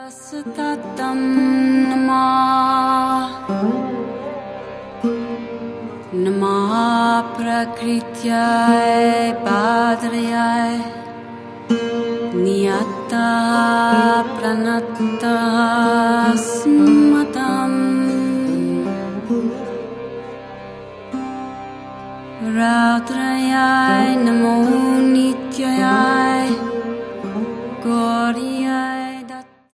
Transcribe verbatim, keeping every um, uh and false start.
Satatam Namah Namah Prakritiyaye Bhadrayaye Niyata Pranatta Smatam Raudrayaye Namo Nityaye Gauri